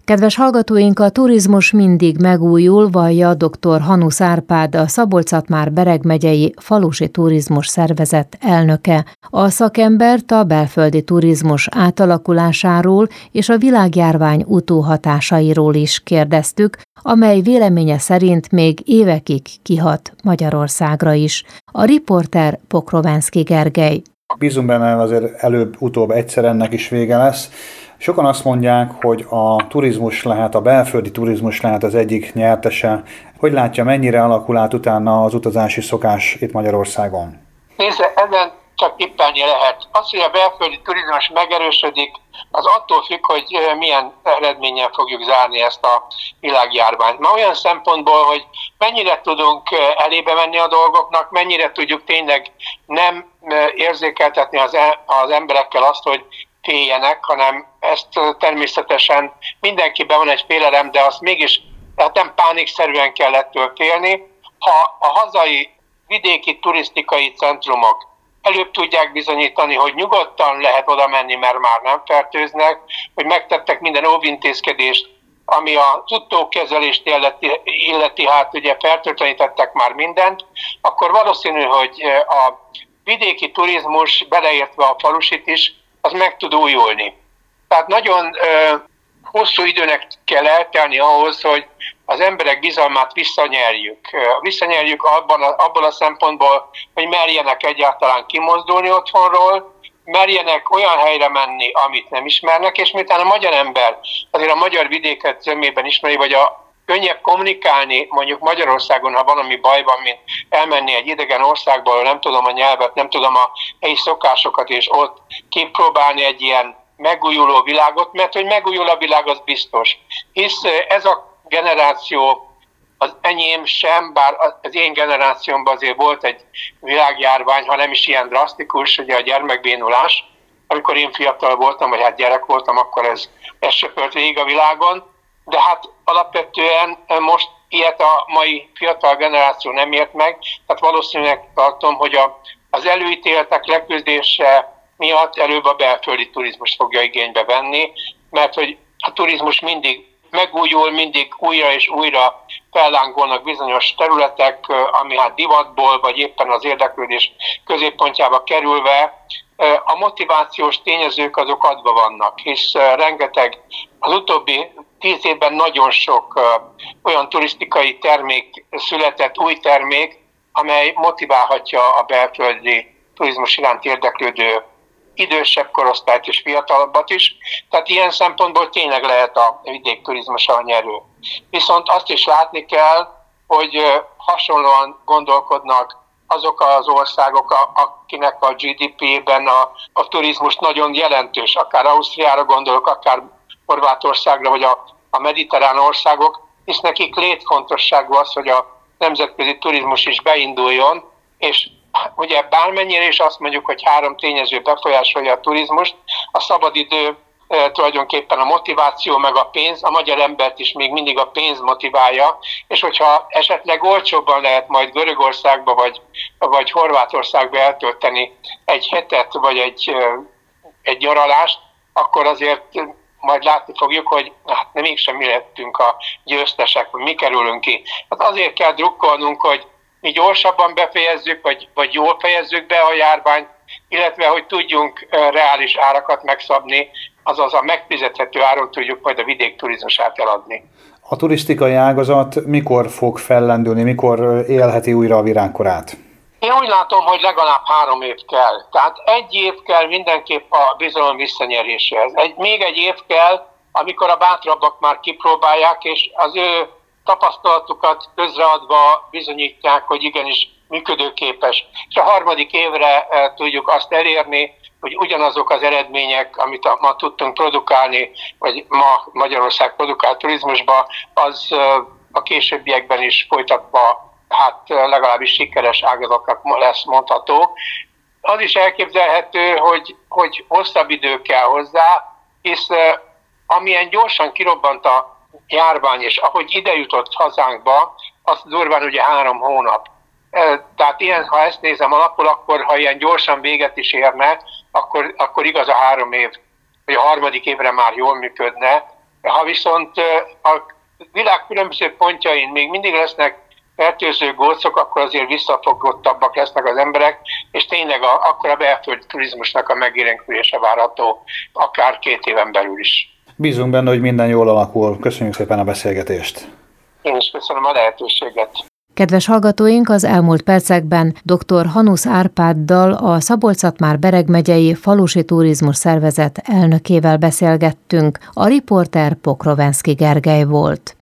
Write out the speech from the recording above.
Kedves hallgatóink, a turizmus mindig megújul, vallja dr. Hanusz Árpád, a Szabolcs-Szatmár-Bereg megyei Falusi Turizmus Szervezet elnöke. A szakembert a belföldi turizmus átalakulásáról és a világjárvány utóhatásairól is kérdeztük, amely véleménye szerint még évekig kihat Magyarországra is. A riporter Pokrovánszky Gergely. Bízunk benne, azért előbb-utóbb egyszer ennek is vége lesz. Sokan azt mondják, hogy a turizmus lehet, a belföldi turizmus lehet az egyik nyertese. Hogy látja, mennyire alakul át utána az utazási szokás itt Magyarországon? Nézze, ezen csak tippelni lehet. Az, hogy a belföldi turizmus megerősödik, az attól függ, hogy milyen eredménnyel fogjuk zárni ezt a világjárványt. Ma olyan szempontból, hogy mennyire tudunk elébe menni a dolgoknak, mennyire tudjuk tényleg nem érzékeltetni az emberekkel azt, hogy féljenek, hanem ezt természetesen mindenkiben van egy félelem, de azt mégis nem pánikszerűen kell ettől félni. Ha a hazai vidéki turisztikai centrumok előbb tudják bizonyítani, hogy nyugodtan lehet oda menni, mert már nem fertőznek, hogy megtettek minden óvintézkedést, ami a utókezelést illeti, hát ugye fertőtlenítettek már mindent, akkor valószínű, hogy a vidéki turizmus, beleértve a falusit is, az meg tud újulni. Tehát nagyon hosszú időnek kell eltelni ahhoz, hogy az emberek bizalmát visszanyerjük. Visszanyerjük abból a szempontból, hogy merjenek egyáltalán kimozdulni otthonról, merjenek olyan helyre menni, amit nem ismernek, és miután a magyar ember azért a magyar vidéket zömében ismeri, vagy könnyebb kommunikálni mondjuk Magyarországon, ha valami baj van, mint elmenni egy idegen országból, nem tudom a nyelvet, nem tudom a helyi szokásokat, és ott kipróbálni egy ilyen megújuló világot, mert hogy megújul a világ, az biztos. Hisz ez a generáció, az enyém sem, bár az én generációmban azért volt egy világjárvány, ha nem is ilyen drasztikus, ugye a gyermekbénulás. Amikor én fiatal voltam, vagy hát gyerek voltam, akkor ez söpört végig a világon. De hát alapvetően most ilyet a mai fiatal generáció nem ért meg, tehát valószínűleg tartom, hogy az előítéletek leküzdése miatt előbb a belföldi turizmus fogja igénybe venni, mert hogy a turizmus mindig megújul, mindig újra és újra fellángolnak bizonyos területek, ami hát divatból, vagy éppen az érdeklődés középpontjába kerülve. A motivációs tényezők azok adva vannak, hisz rengeteg, az utóbbi 10 évben nagyon sok olyan turisztikai termék született, új termék, amely motiválhatja a belföldi turizmus iránt érdeklődő idősebb korosztályt és fiatalabbat is. Tehát ilyen szempontból tényleg lehet a vidékturizmus a nyerő. Viszont azt is látni kell, hogy hasonlóan gondolkodnak azok az országok, akinek a GDP-ben a turizmus nagyon jelentős, akár Ausztriára gondolok, akár Horvátországra, vagy a mediterrán országok, hisz nekik létfontosságú az, hogy a nemzetközi turizmus is beinduljon, és ugye bármennyire is azt mondjuk, hogy 3 tényező befolyásolja a turizmust, a szabadidő, tulajdonképpen a motiváció meg a pénz, a magyar embert is még mindig a pénz motiválja, és hogyha esetleg olcsóbban lehet majd Görögországba vagy Horvátországba eltölteni egy hetet vagy egy nyaralást, akkor azért majd látni fogjuk, hogy hát mégsem mi lettünk a győztesek, mi kerülünk ki. Hát azért kell drukkolnunk, hogy mi gyorsabban befejezzük, vagy jól fejezzük be a járványt, illetve hogy tudjunk reális árakat megszabni, azaz a megfizethető áron tudjuk majd a vidékturizmusát eladni. A turisztikai ágazat mikor fog fellendülni, mikor élheti újra a virágkorát? Én úgy látom, hogy legalább 3 év kell. Tehát 1 év kell mindenképp a bizalom visszanyeréséhez. Még egy év kell, amikor a bátrabbak már kipróbálják, és az ő tapasztalatukat közreadva bizonyítják, hogy igenis működőképes. És a 3. évre tudjuk azt elérni, hogy ugyanazok az eredmények, amit ma tudtunk produkálni, vagy ma Magyarország produkál turizmusba, az a későbbiekben is folytatva, hát legalábbis sikeres ágazatnak lesz mondható. Az is elképzelhető, hogy hosszabb idő kell hozzá, hisz amilyen gyorsan kirobbant a járvány, és ahogy ide jutott hazánkba, az durván ugye 3 hónap. Tehát ilyen, ha ezt nézem alapul, akkor ha ilyen gyorsan véget is érne, akkor igaz a 3 év, vagy a 3. évre már jól működne, Ha viszont a világ különböző pontjain még mindig lesznek fertőző gócok, akkor azért visszafogottabbak lesznek az emberek, és tényleg akkor a belföldi turizmusnak a megélénkülése várható akár 2 éven belül is. Bízunk benne, hogy minden jól alakul. Köszönjük szépen a beszélgetést. Én is köszönöm a lehetőséget. Kedves hallgatóink, az elmúlt percekben dr. Hanusz Árpáddal, a Szabolcs-Szatmár-Bereg megyei Falusi Turizmus Szervezet elnökével beszélgettünk. A riporter Pokrovenszky Gergely volt.